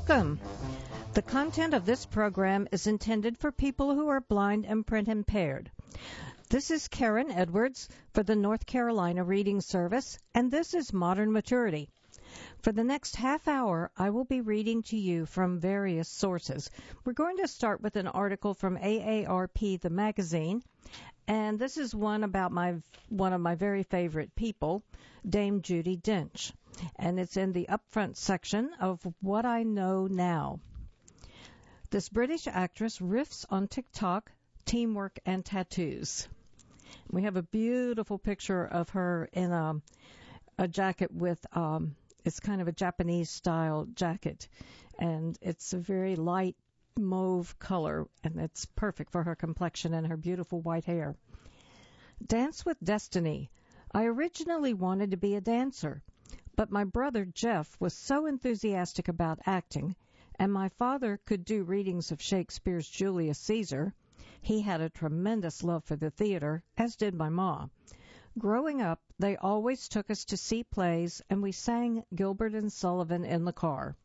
Welcome. The content of this program is intended for people who are blind and print impaired. This is Karen Edwards for the North Carolina Reading Service, and this is Modern Maturity. For the next half hour, I will be reading to you from various sources. We're going to start with an article from AARP, the magazine, and this is one about one of my very favorite people, Dame Judi Dench, and it's in the upfront section of What I Know Now. This British actress riffs on TikTok, teamwork, and tattoos. We have a beautiful picture of her in a jacket with it's kind of a Japanese-style jacket, and it's a very light mauve color, and it's perfect for her complexion and her beautiful white hair. Dance with Destiny. I originally wanted to be a dancer, but my brother Jeff was so enthusiastic about acting, and my father could do readings of Shakespeare's Julius Caesar. He had a tremendous love for the theater, as did my ma. Growing up, they always took us to see plays, and we sang Gilbert and Sullivan in the car.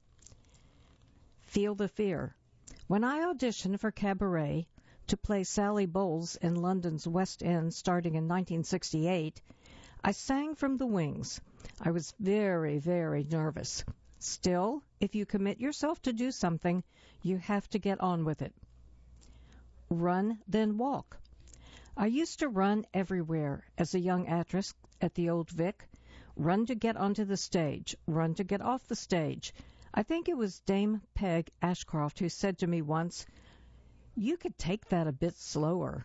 Feel the Fear. When I auditioned for Cabaret to play Sally Bowles in London's West End starting in 1968, I sang from the wings. I was very, very nervous. Still, if you commit yourself to do something, you have to get on with it. Run, then walk. I used to run everywhere as a young actress at the Old Vic. Run to get onto the stage, run to get off the stage. I think it was Dame Peg Ashcroft who said to me once, "You could take that a bit slower."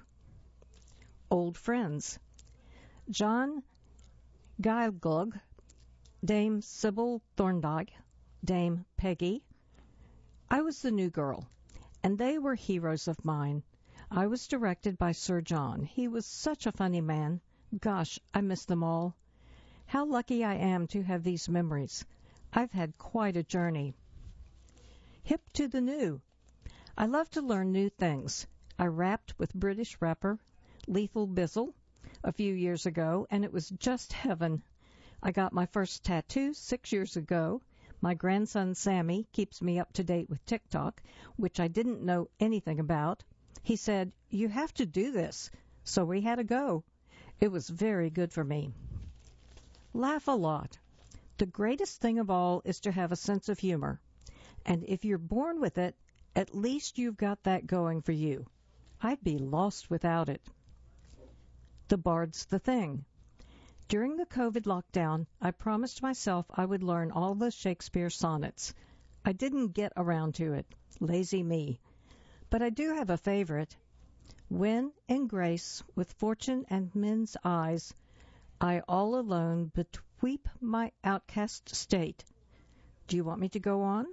Old friends. John Gielgud, Dame Sybil Thorndike, Dame Peggy. I was the new girl, and they were heroes of mine. I was directed by Sir John. He was such a funny man. Gosh, I miss them all. How lucky I am to have these memories. I've had quite a journey. Hip to the new. I love to learn new things. I rapped with British rapper Lethal Bizzle a few years ago, and it was just heaven. I got my first tattoo 6 years ago. My grandson Sammy keeps me up to date with TikTok, which I didn't know anything about. He said, "You have to do this." So we had a go. It was very good for me. Laugh a lot. The greatest thing of all is to have a sense of humor. And if you're born with it, at least you've got that going for you. I'd be lost without it. The Bard's the Thing. During the COVID lockdown, I promised myself I would learn all the Shakespeare sonnets. I didn't get around to it. Lazy me. But I do have a favorite. When, in grace, with fortune and men's eyes, I all alone beweep my outcast state. Do you want me to go on?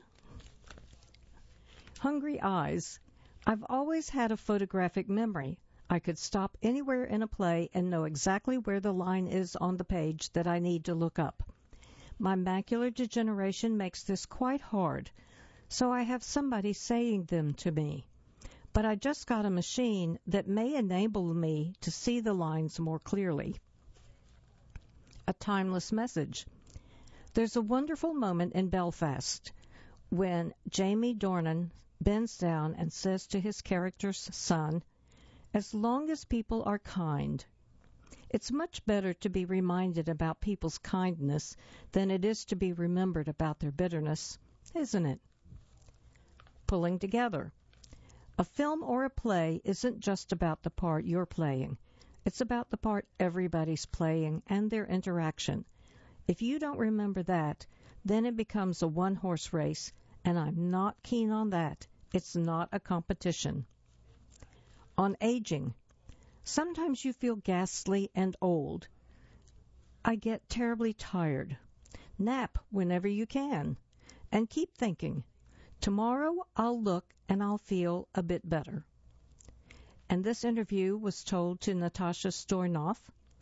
Hungry eyes. I've always had a photographic memory. I could stop anywhere in a play and know exactly where the line is on the page that I need to look up. My macular degeneration makes this quite hard, so I have somebody saying them to me. But I just got a machine that may enable me to see the lines more clearly. A timeless message. There's a wonderful moment in Belfast when Jamie Dornan bends down and says to his character's son, "As long as people are kind." It's much better to be reminded about people's kindness than it is to be remembered about their bitterness, isn't it? Pulling together. A film or a play isn't just about the part you're playing. It's about the part everybody's playing and their interaction. If you don't remember that, then it becomes a one-horse race, and I'm not keen on that. It's not a competition. On aging. Sometimes you feel ghastly and old. I get terribly tired. Nap whenever you can. And keep thinking. Tomorrow I'll look and I'll feel a bit better. And this interview was told to Natasha Stornoff.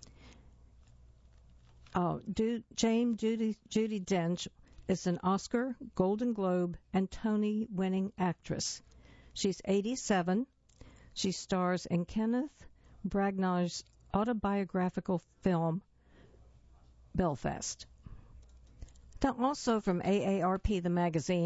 Dame Judi Dench is an Oscar, Golden Globe, and Tony-winning actress. She's 87. She stars in Kenneth Branagh's autobiographical film, Belfast. Now, also from AARP, the magazine,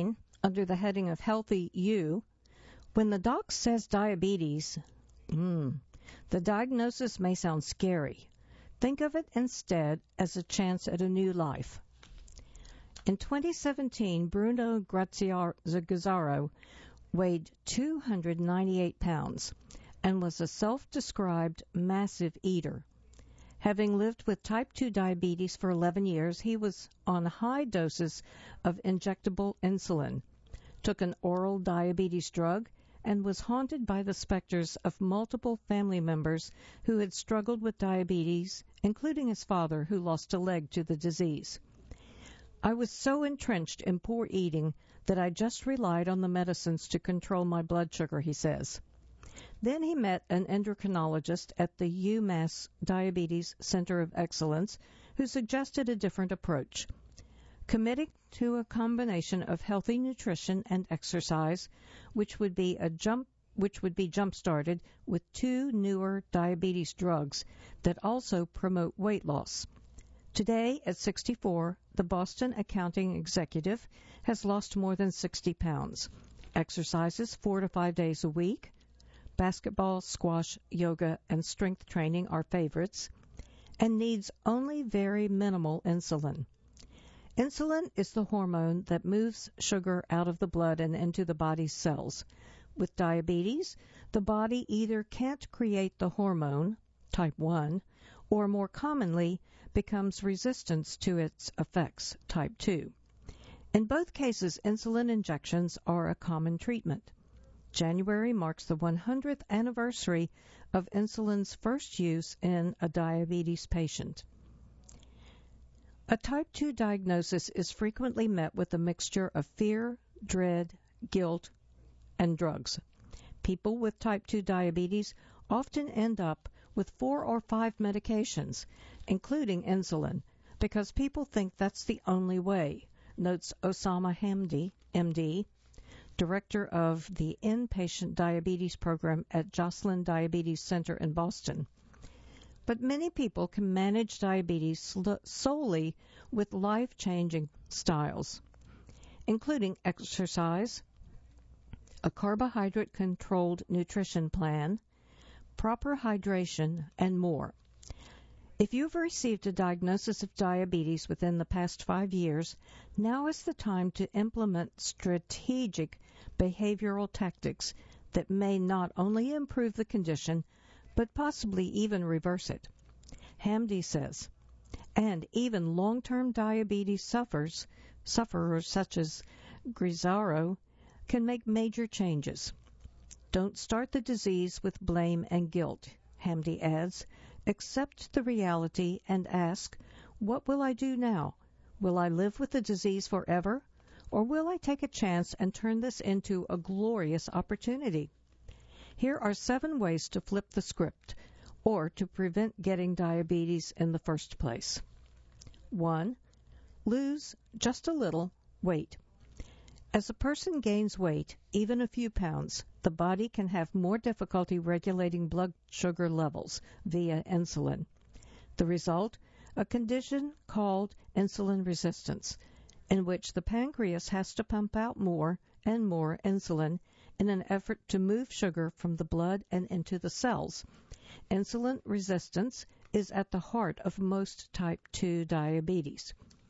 under the heading of Healthy You. When the doc says diabetes, the diagnosis may sound scary. Think of it instead as a chance at a new life. In 2017, Bruno Gazzaro weighed 298 pounds and was a self-described massive eater. Having lived with type 2 diabetes for 11 years, he was on high doses of injectable insulin, took an oral diabetes drug, and was haunted by the specters of multiple family members who had struggled with diabetes, including his father, who lost a leg to the disease. I was so entrenched in poor eating that I just relied on the medicines to control my blood sugar, he says. Then he met an endocrinologist at the UMass Diabetes Center of Excellence who suggested a different approach. Committing to a combination of healthy nutrition and exercise, which would be jump-started with 2 newer diabetes drugs that also promote weight loss. Today, at 64, the Boston accounting executive has lost more than 60 pounds, exercises 4 to 5 days a week. Basketball, squash, yoga, and strength training are favorites, and needs only very minimal insulin. Insulin is the hormone that moves sugar out of the blood and into the body's cells. With diabetes, the body either can't create the hormone, type 1, or more commonly becomes resistant to its effects, type 2. In both cases, insulin injections are a common treatment. January marks the 100th anniversary of insulin's first use in a diabetes patient. A type 2 diagnosis is frequently met with a mixture of fear, dread, guilt, and drugs. People with type 2 diabetes often end up with 4 or 5 medications, including insulin, because people think that's the only way, notes Osama Hamdi, MD, director of the inpatient diabetes program at Joslin Diabetes Center in Boston. But many people can manage diabetes solely with life-changing styles, including exercise, a carbohydrate-controlled nutrition plan, proper hydration, and more. If you've received a diagnosis of diabetes within the past 5 years, now is the time to implement strategic behavioral tactics that may not only improve the condition, but possibly even reverse it. Hamdi says, and even long-term diabetes sufferers such as Gazzaro can make major changes. Don't start the disease with blame and guilt, Hamdi adds. Accept the reality and ask, what will I do now? Will I live with the disease forever? Or will I take a chance and turn this into a glorious opportunity? Here are 7 ways to flip the script, or to prevent getting diabetes in the first place. 1. Lose just a little weight. As a person gains weight, even a few pounds, the body can have more difficulty regulating blood sugar levels via insulin. The result? A condition called insulin resistance, in which the pancreas has to pump out more and more insulin in an effort to move sugar from the blood and into the cells. Insulin resistance is at the heart of most type 2 diabetes.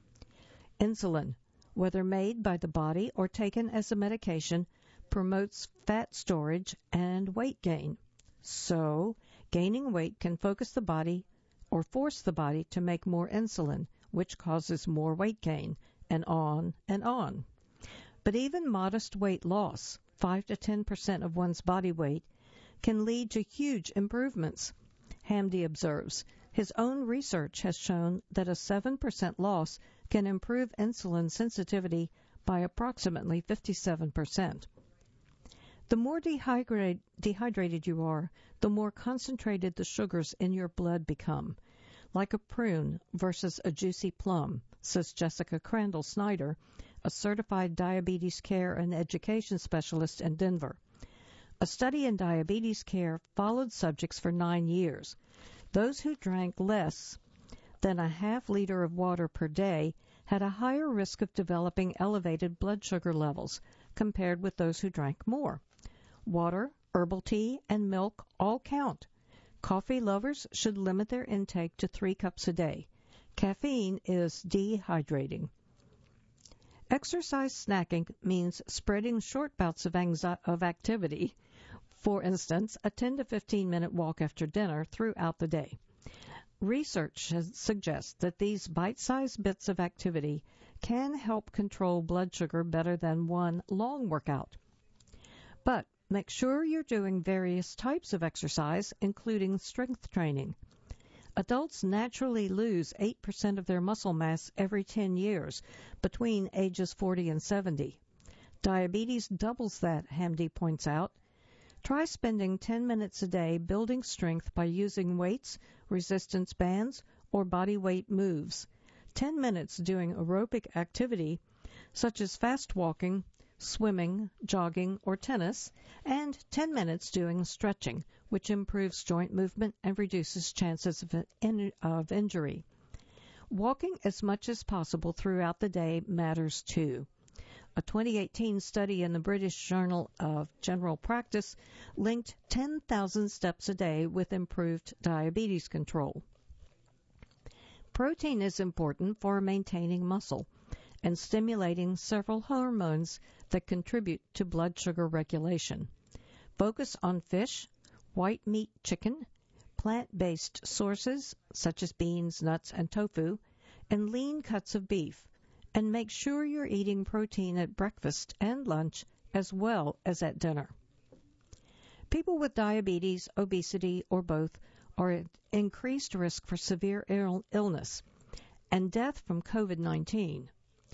Insulin, whether made by the body or taken as a medication, promotes fat storage and weight gain. So, gaining weight can focus the body or force the body to make more insulin, which causes more weight gain, and on and on. But even modest weight loss, 5 to 10% of one's body weight, can lead to huge improvements. Hamdi observes, his own research has shown that a 7% loss can improve insulin sensitivity by approximately 57%. The more dehydrated you are, the more concentrated the sugars in your blood become, like a prune versus a juicy plum, says Jessica Crandall Snyder, a certified diabetes care and education specialist in Denver. A study in diabetes care followed subjects for 9 years. Those who drank less than a half liter of water per day had a higher risk of developing elevated blood sugar levels, compared with those who drank more. Water, herbal tea, and milk all count. Coffee lovers should limit their intake to 3 cups a day. Caffeine is dehydrating. Exercise snacking means spreading short bouts of activity, for instance, a 10 to 15-minute walk after dinner throughout the day. Research suggests that these bite-sized bits of activity can help control blood sugar better than one long workout. But make sure you're doing various types of exercise, including strength training. Adults naturally lose 8% of their muscle mass every 10 years, between ages 40 and 70. Diabetes doubles that, Hamdi points out. Try spending 10 minutes a day building strength by using weights, resistance bands, or body weight moves. 10 minutes doing aerobic activity, such as fast walking, swimming, jogging, or tennis, and 10 minutes doing stretching, which improves joint movement and reduces chances of injury. Walking as much as possible throughout the day matters too. A 2018 study in the British Journal of General Practice linked 10,000 steps a day with improved diabetes control. Protein is important for maintaining muscle and stimulating several hormones that contribute to blood sugar regulation. Focus on fish, white meat chicken, plant-based sources such as beans, nuts, and tofu, and lean cuts of beef. And make sure you're eating protein at breakfast and lunch as well as at dinner. People with diabetes, obesity, or both are at increased risk for severe illness and death from COVID-19.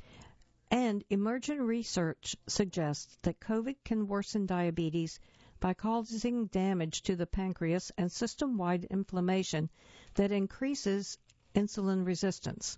And emergent research suggests that COVID can worsen diabetes by causing damage to the pancreas and system-wide inflammation that increases insulin resistance.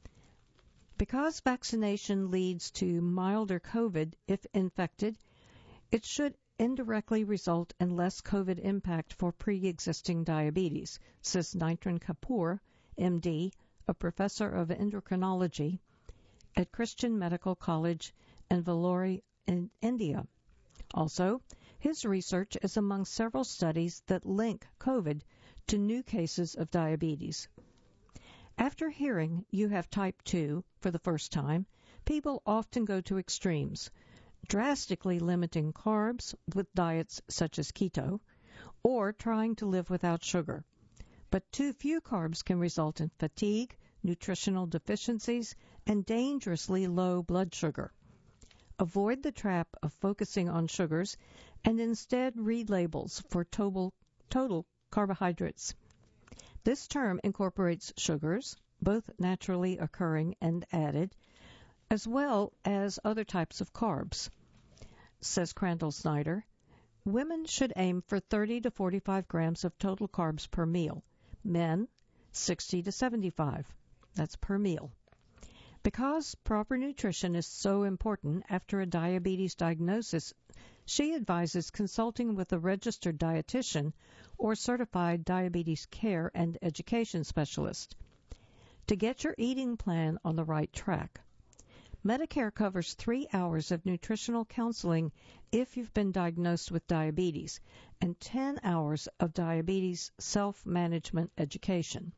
Because vaccination leads to milder COVID if infected, it should indirectly result in less COVID impact for pre-existing diabetes, says Nitran Kapoor, MD, a professor of endocrinology at Christian Medical College in Vellore in India. Also, his research is among several studies that link COVID to new cases of diabetes. After hearing you have type 2 for the first time, people often go to extremes, drastically limiting carbs with diets such as keto, or trying to live without sugar. But too few carbs can result in fatigue, nutritional deficiencies, and dangerously low blood sugar. Avoid the trap of focusing on sugars and instead read labels for total carbohydrates. This term incorporates sugars, both naturally occurring and added, as well as other types of carbs. Says Crandall Snyder, women should aim for 30 to 45 grams of total carbs per meal. Men, 60 to 75. That's per meal. Because proper nutrition is so important after a diabetes diagnosis, she advises consulting with a registered dietitian or certified diabetes care and education specialist to get your eating plan on the right track. Medicare covers 3 hours of nutritional counseling if you've been diagnosed with diabetes and 10 hours of diabetes self-management education.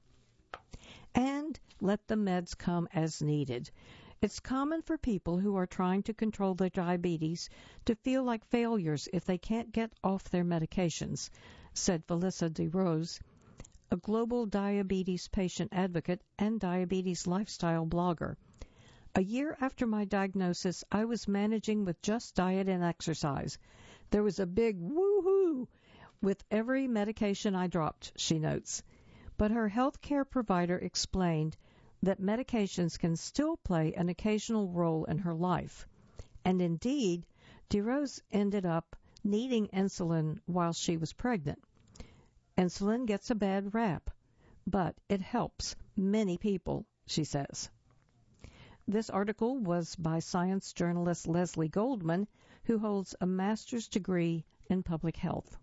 And let the meds come as needed. It's common for people who are trying to control their diabetes to feel like failures if they can't get off their medications, said Felissa DeRose, a global diabetes patient advocate and diabetes lifestyle blogger. A year after my diagnosis, I was managing with just diet and exercise. There was a big woo-hoo with every medication I dropped, she notes. But her health care provider explained that medications can still play an occasional role in her life. And indeed, DeRose ended up needing insulin while she was pregnant. Insulin gets a bad rap, but it helps many people, she says. This article was by science journalist Leslie Goldman, who holds a master's degree in public health.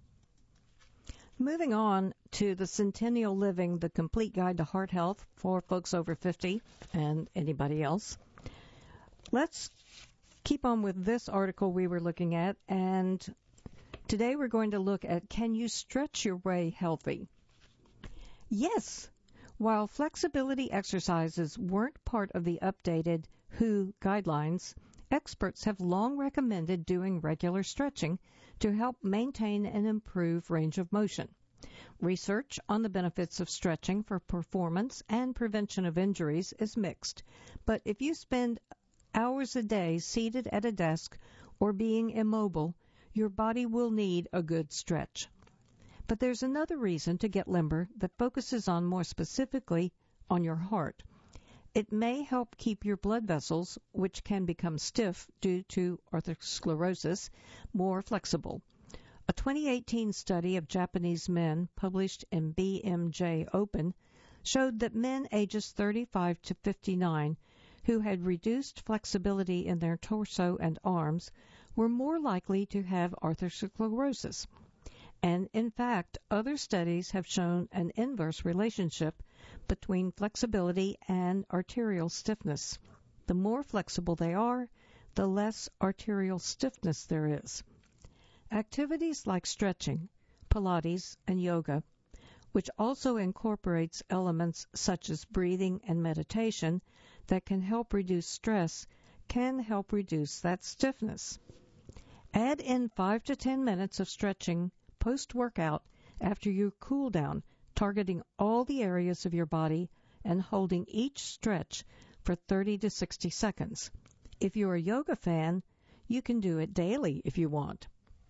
Moving on to the Centennial Living, the complete guide to heart health for folks over 50 and anybody else. Let's keep on with this article we were looking at, and today we're going to look at, can you stretch your way healthy? Yes. While flexibility exercises weren't part of the updated WHO guidelines, experts have long recommended doing regular stretching to help maintain and improve range of motion. Research on the benefits of stretching for performance and prevention of injuries is mixed, but if you spend hours a day seated at a desk or being immobile, your body will need a good stretch. But there's another reason to get limber that focuses on more specifically on your heart. It may help keep your blood vessels, which can become stiff due to atherosclerosis, more flexible. A 2018 study of Japanese men published in BMJ Open showed that men ages 35 to 59 who had reduced flexibility in their torso and arms were more likely to have atherosclerosis. And in fact, other studies have shown an inverse relationship between flexibility and arterial stiffness. The more flexible they are, the less arterial stiffness there is. Activities like stretching, Pilates, and yoga, which also incorporates elements such as breathing and meditation that can help reduce stress, can help reduce that stiffness. Add in 5 to 10 minutes of stretching post-workout after your cool down, targeting all the areas of your body and holding each stretch for 30 to 60 seconds. If you're a yoga fan, you can do it daily if you want.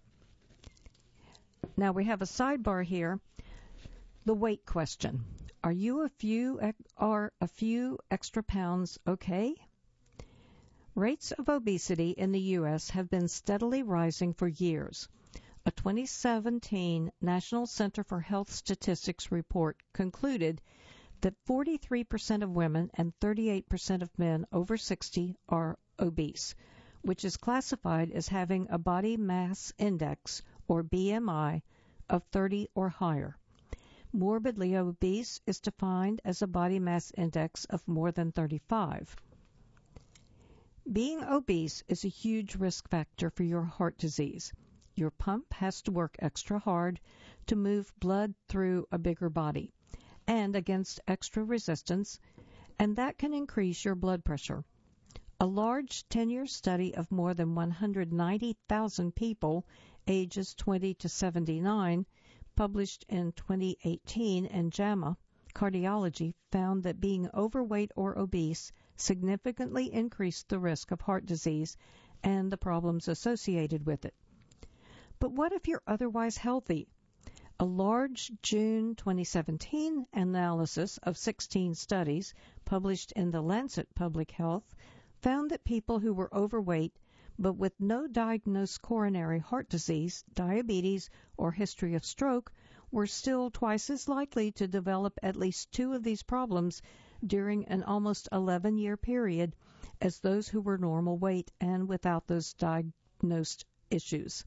Now we have a sidebar here, the weight question. Are you a few extra pounds okay? Rates of obesity in the U.S. have been steadily rising for years. A 2017 National Center for Health Statistics report concluded that 43% of women and 38% of men over 60 are obese, which is classified as having a body mass index, or BMI, of 30 or higher. Morbidly obese is defined as a body mass index of more than 35. Being obese is a huge risk factor for your heart disease. Your pump has to work extra hard to move blood through a bigger body and against extra resistance, and that can increase your blood pressure. A large 10-year study of more than 190,000 people ages 20 to 79, published in 2018 in JAMA Cardiology, found that being overweight or obese significantly increased the risk of heart disease and the problems associated with it. But what if you're otherwise healthy? A large June 2017 analysis of 16 studies published in The Lancet Public Health found that people who were overweight but with no diagnosed coronary heart disease, diabetes, or history of stroke were still twice as likely to develop at least two of these problems during an almost 11-year period as those who were normal weight and without those diagnosed issues.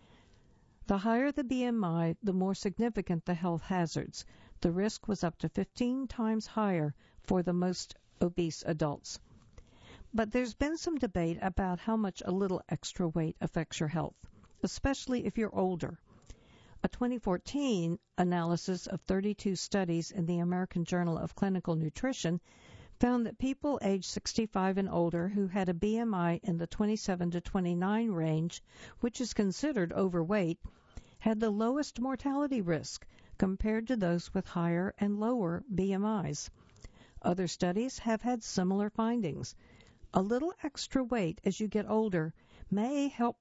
The higher the BMI, the more significant the health hazards. The risk was up to 15 times higher for the most obese adults. But there's been some debate about how much a little extra weight affects your health, especially if you're older. A 2014 analysis of 32 studies in the American Journal of Clinical Nutrition found that people aged 65 and older who had a BMI in the 27 to 29 range, which is considered overweight, had the lowest mortality risk compared to those with higher and lower BMIs. Other studies have had similar findings. A little extra weight as you get older may help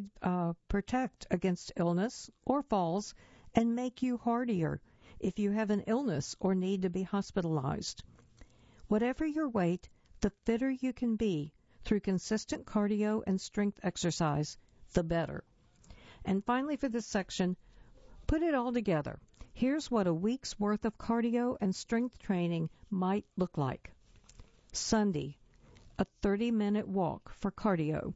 protect against illness or falls and make you hardier if you have an illness or need to be hospitalized. Whatever your weight, the fitter you can be through consistent cardio and strength exercise, the better. And finally for this section, put it all together. Here's what a week's worth of cardio and strength training might look like. Sunday, a 30-minute walk for cardio.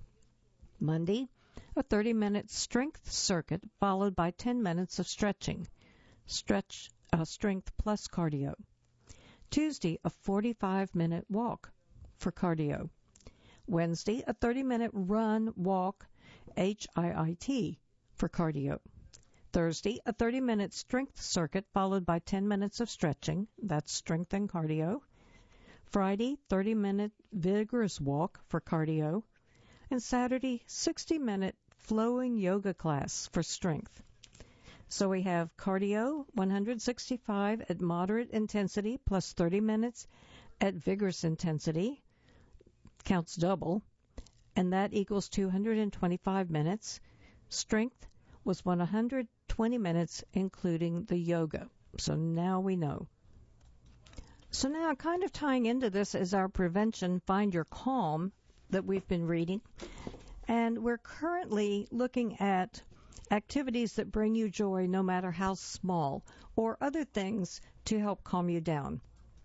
Monday, a 30-minute strength circuit followed by 10 minutes of stretching. Strength plus cardio. Tuesday, a 45-minute walk for cardio. Wednesday, a 30-minute run, walk, HIIT, for cardio. Thursday, a 30-minute strength circuit followed by 10 minutes of stretching. That's strength and cardio. Friday, 30-minute vigorous walk for cardio. And Saturday, 60-minute flowing yoga class for strength. So we have cardio, 165 at moderate intensity plus 30 minutes at vigorous intensity, counts double, and that equals 225 minutes. Strength was 120 minutes, including the yoga. So now we know. So now kind of tying into this is our prevention, Find Your Calm, that we've been reading. And we're currently looking at activities that bring you joy no matter how small, or other things to help calm you down.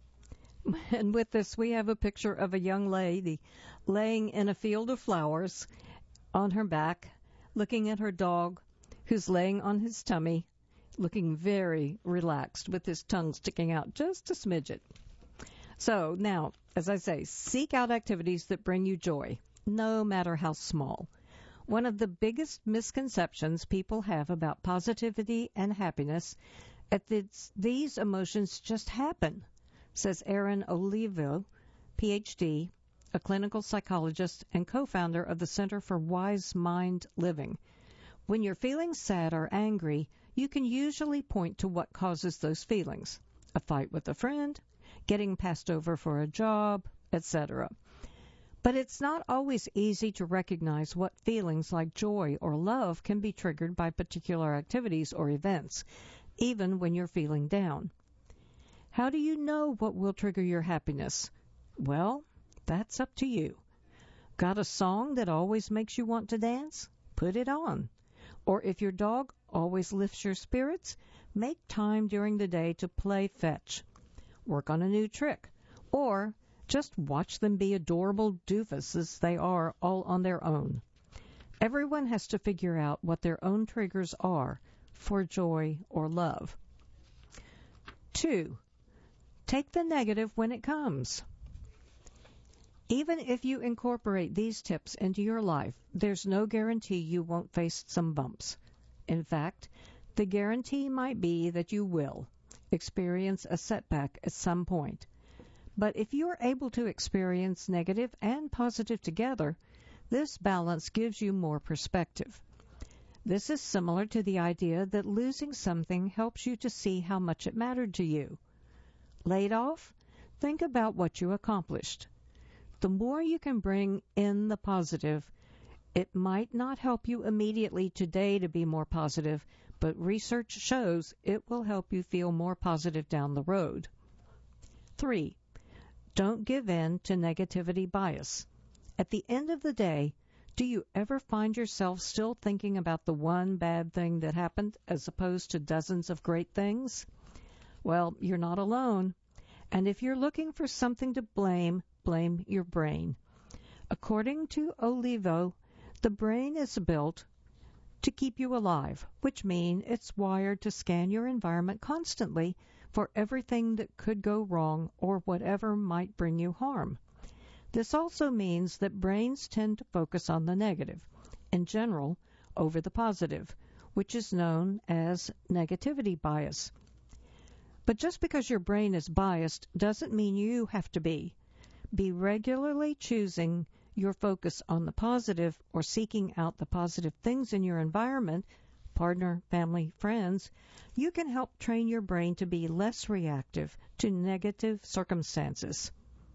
And with this, we have a picture of a young lady laying in a field of flowers on her back, looking at her dog, who's laying on his tummy, looking very relaxed with his tongue sticking out just a smidget. So now, as I say, seek out activities that bring you joy, no matter how small. One of the biggest misconceptions people have about positivity and happiness is that these emotions just happen, says Erin Olivo, Ph.D., a clinical psychologist and co-founder of the Center for Wise Mind Living. When you're feeling sad or angry, you can usually point to what causes those feelings: a fight with a friend, getting passed over for a job, etc. But it's not always easy to recognize what feelings like joy or love can be triggered by particular activities or events, even when you're feeling down. How do you know what will trigger your happiness? Well, that's up to you. Got a song that always makes you want to dance? Put it on. Or if your dog always lifts your spirits, make time during the day to play fetch. Work on a new trick. Or just watch them be adorable doofuses they are all on their own. Everyone has to figure out what their own triggers are for joy or love. 2. Take the negative when it comes. Even if you incorporate these tips into your life, there's no guarantee you won't face some bumps. In fact, the guarantee might be that you will experience a setback at some point. But if you are able to experience negative and positive together, this balance gives you more perspective. This is similar to the idea that losing something helps you to see how much it mattered to you. Laid off? Think about what you accomplished. The more you can bring in the positive, it might not help you immediately today to be more positive, but research shows it will help you feel more positive down the road. 3. Don't give in to negativity bias. At the end of the day, do you ever find yourself still thinking about the one bad thing that happened as opposed to dozens of great things? Well, you're not alone. And if you're looking for something to blame, blame your brain. According to Olivo, the brain is built to keep you alive, which means it's wired to scan your environment constantly for everything that could go wrong or whatever might bring you harm. This also means that brains tend to focus on the negative, in general, over the positive, which is known as negativity bias. But just because your brain is biased doesn't mean you have to be. Be regularly choosing your focus on the positive or seeking out the positive things in your environment, partner, family, friends. You can help train your brain to be less reactive to negative circumstances.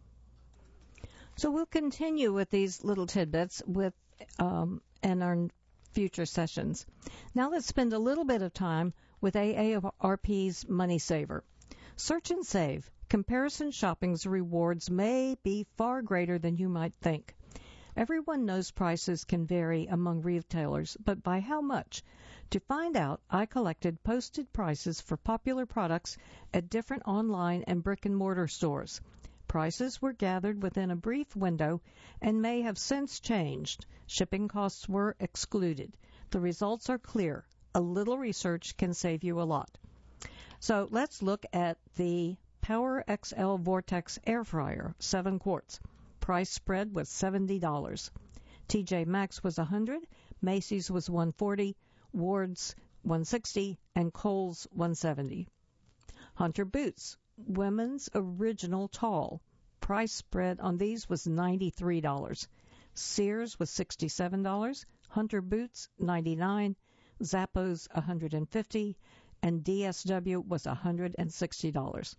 So we'll continue with these little tidbits in our future sessions. Now let's spend a little bit of time with AARP's Money Saver. Search and save. Comparison shopping's rewards may be far greater than you might think. Everyone knows prices can vary among retailers, but by how much? To find out, I collected posted prices for popular products at different online and brick-and-mortar stores. Prices were gathered within a brief window and may have since changed. Shipping costs were excluded. The results are clear. A little research can save you a lot. So let's look at the Power XL Vortex Air Fryer, 7 quarts. Price spread was $70. TJ Maxx was $100, Macy's was $140, Ward's $160, and Kohl's $170. Hunter boots, women's original tall. Price spread on these was $93. Sears was $67, Hunter boots $99, Zappos $150, and DSW was $160.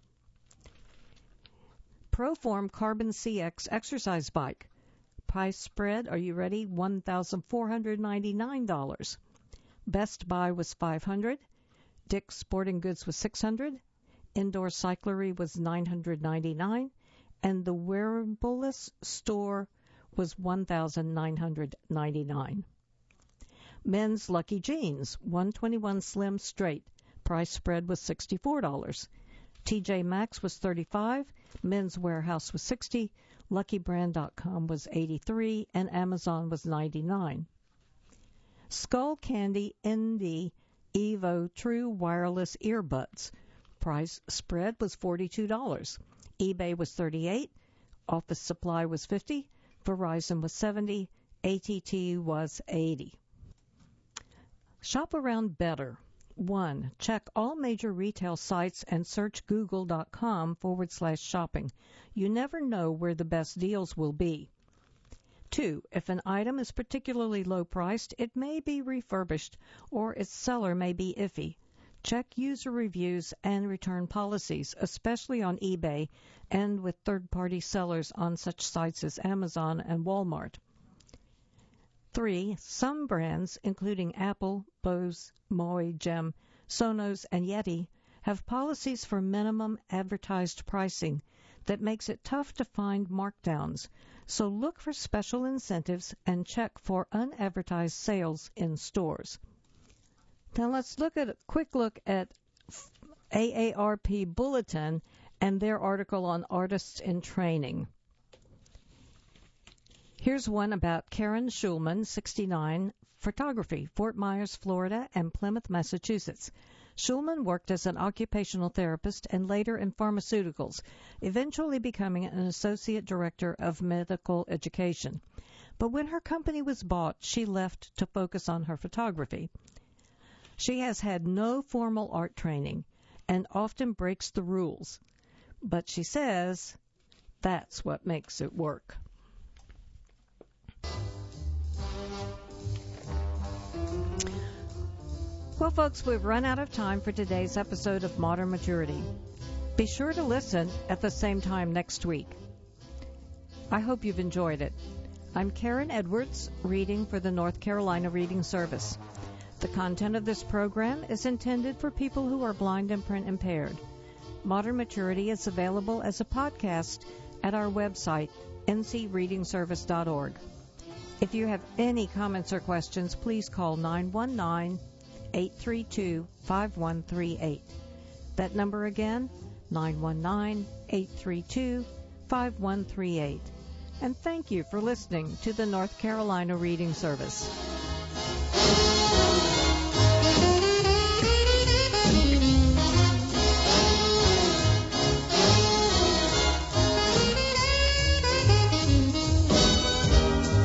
Proform Carbon CX exercise bike. Price spread, are you ready? $1,499. Best Buy was $500. Dick's Sporting Goods was $600. Indoor Cyclery was $999. And the Wearablest store was $1,999. Men's Lucky Jeans, 121 Slim Straight. Price spread was $64. TJ Maxx was $35, Men's Warehouse was $60, LuckyBrand.com was $83, and Amazon was $99. Skull Candy ND Evo True Wireless Earbuds. Price spread was $42. eBay was $38, Office Supply was $50, Verizon was $70, AT&T was $80. Shop around better. 1. Check all major retail sites and search google.com/shopping. You never know where the best deals will be. 2. If an item is particularly low priced, it may be refurbished or its seller may be iffy. Check user reviews and return policies, especially on eBay and with third-party sellers on such sites as Amazon and Walmart. 3. Some brands, including Apple, Bose, Moe, Gem, Sonos, and Yeti, have policies for minimum advertised pricing that makes it tough to find markdowns, so look for special incentives and check for unadvertised sales in stores. Now let's look at a quick look at AARP Bulletin and their article on artists in training. Here's one about Karen Schulman, 69, photography, Fort Myers, Florida, and Plymouth, Massachusetts. Schulman worked as an occupational therapist and later in pharmaceuticals, eventually becoming an associate director of medical education. But when her company was bought, she left to focus on her photography. She has had no formal art training and often breaks the rules, but she says that's what makes it work. Well, folks, we've run out of time for today's episode of Modern Maturity. Be sure to listen at the same time next week. I hope you've enjoyed it. I'm Karen Edwards, reading for the North Carolina Reading Service. The content of this program is intended for people who are blind and print impaired. Modern Maturity is available as a podcast at our website, ncreadingservice.org. If you have any comments or questions, please call 919-832-5138. That number again, 919-832-5138. And thank you for listening to the North Carolina Reading Service.